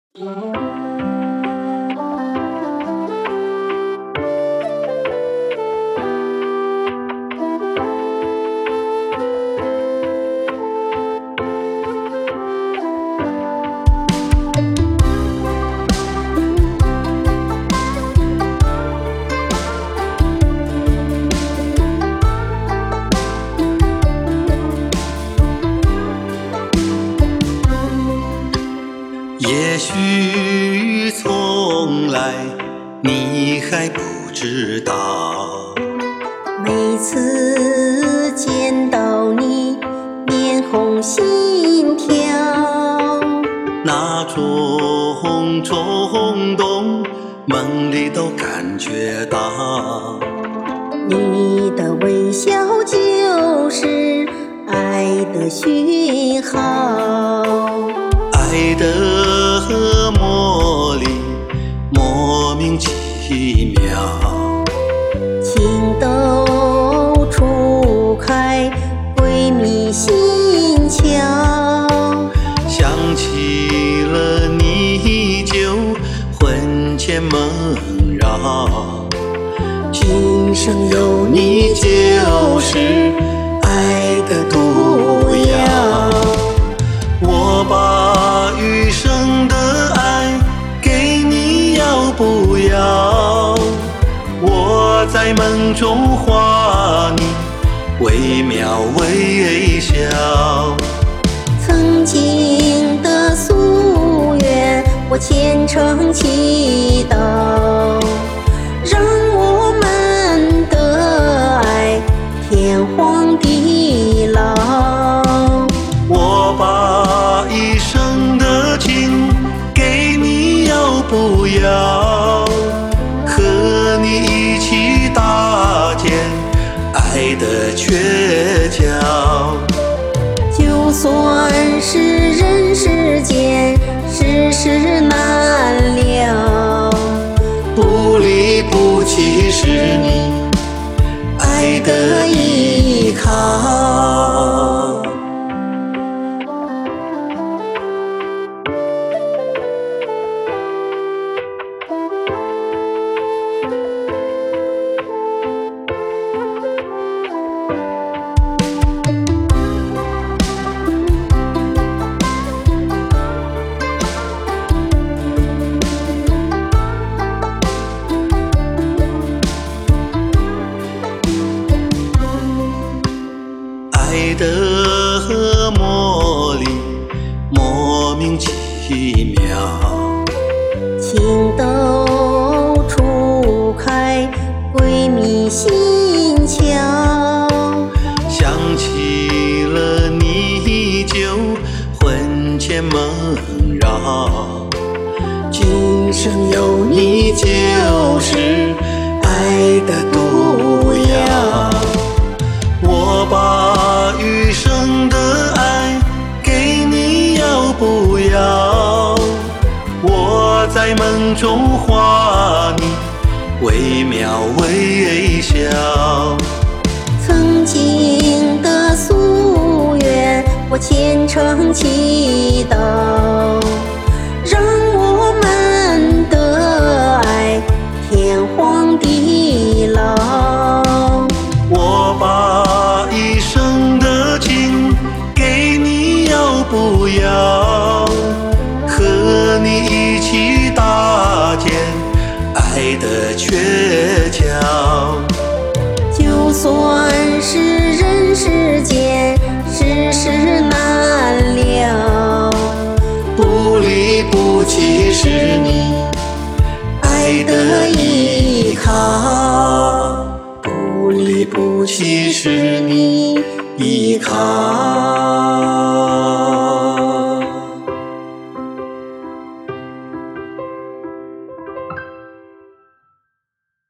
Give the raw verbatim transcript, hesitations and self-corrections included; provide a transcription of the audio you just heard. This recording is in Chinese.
也许从来你还不知道， 每次见到你面红心跳， 那种冲动梦里都感觉到， 你的微笑就是爱的讯号， 爱的魔力莫名其妙， 情窦初开闺蜜心窍， 想起了你就魂牵梦绕， 今生有你就是爱的毒药， 我把余生的爱给你要不要？我在梦中画你惟妙惟肖， 曾经的夙愿我虔诚祈祷，让我们的爱天荒地老， 我把一生的情给你要不要？和你一起搭建爱的鹊桥， 就算是人世间世事难料， 不离不弃是你爱的依靠。爱的魔力莫名其妙， 情窦初开闺蜜心窍， 想起了你就魂牵梦绕， 今生有你就是爱的毒药， 我把余生的爱给你要不要？我在梦中画你惟妙惟肖， 曾经的夙愿我虔诚祈祷，让我们的爱天荒地老， 我把一生的情给你要不要？和你一起搭建爱的鹊桥， 就算是人世间世事难料， 不离不弃是你爱的依靠，不离不弃是你依靠。